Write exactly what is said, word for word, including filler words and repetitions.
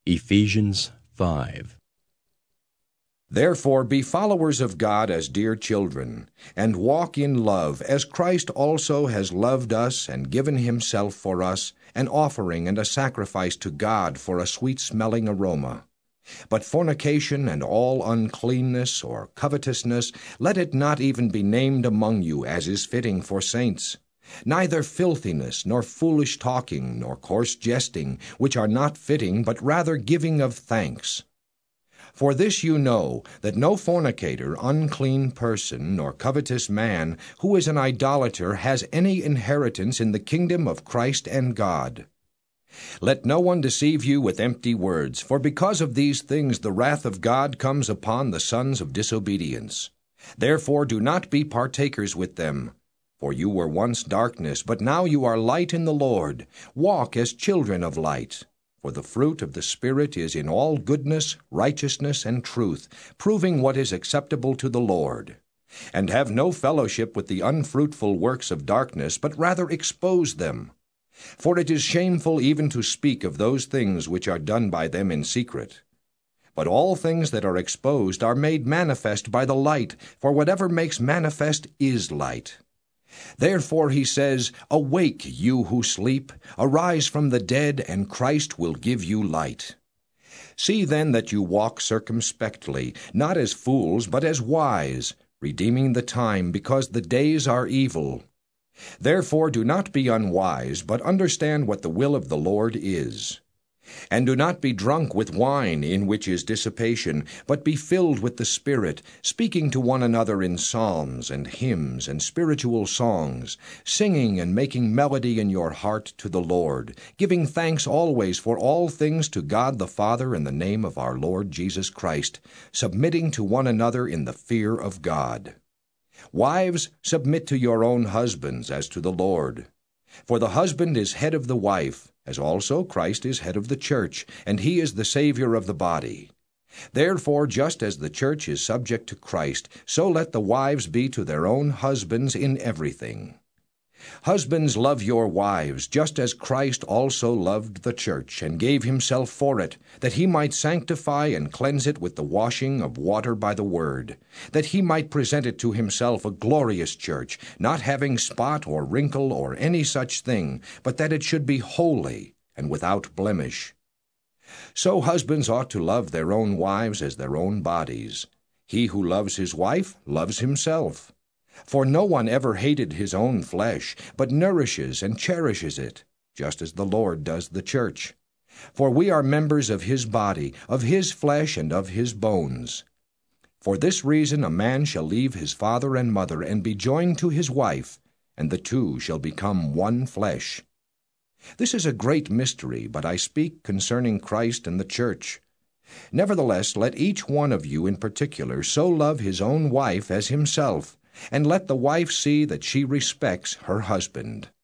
Ephesians five. Therefore be followers of God as dear children, and walk in love, as Christ also has loved us and given himself for us, an offering and a sacrifice to God for a sweet-smelling aroma. But fornication and all uncleanness or covetousness, let it not even be named among you, as is fitting for saints. Neither filthiness, nor foolish talking, nor coarse jesting, which are not fitting, but rather giving of thanks. For this you know, that no fornicator, unclean person, nor covetous man, who is an idolater, has any inheritance in the kingdom of Christ and God. Let no one deceive you with empty words, for because of these things the wrath of God comes upon the sons of disobedience. Therefore do not be partakers with them. For you were once darkness, but now you are light in the Lord. Walk as children of light. For the fruit of the Spirit is in all goodness, righteousness, and truth, proving what is acceptable to the Lord. And have no fellowship with the unfruitful works of darkness, but rather expose them. For it is shameful even to speak of those things which are done by them in secret. But all things that are exposed are made manifest by the light, for whatever makes manifest is light. Therefore he says, Awake, you who sleep, arise from the dead, and Christ will give you light. See then that you walk circumspectly, not as fools, but as wise, redeeming the time, because the days are evil. Therefore do not be unwise, but understand what the will of the Lord is. And do not be drunk with wine, in which is dissipation, but be filled with the Spirit, speaking to one another in psalms and hymns and spiritual songs, singing and making melody in your heart to the Lord, giving thanks always for all things to God the Father in the name of our Lord Jesus Christ, submitting to one another in the fear of God. Wives, submit to your own husbands as to the Lord. For the husband is head of the wife, as also Christ is head of the church, and he is the Savior of the body. Therefore, just as the church is subject to Christ, so let the wives be to their own husbands in everything. Husbands, love your wives, just as Christ also loved the church, and gave himself for it, that he might sanctify and cleanse it with the washing of water by the word, that he might present it to himself a glorious church, not having spot or wrinkle or any such thing, but that it should be holy and without blemish. So husbands ought to love their own wives as their own bodies. He who loves his wife loves himself. For no one ever hated his own flesh, but nourishes and cherishes it, just as the Lord does the church. For we are members of his body, of his flesh and of his bones. For this reason a man shall leave his father and mother, and be joined to his wife, and the two shall become one flesh. This is a great mystery, but I speak concerning Christ and the church. Nevertheless, let each one of you in particular so love his own wife as himself, and let the wife see that she respects her husband.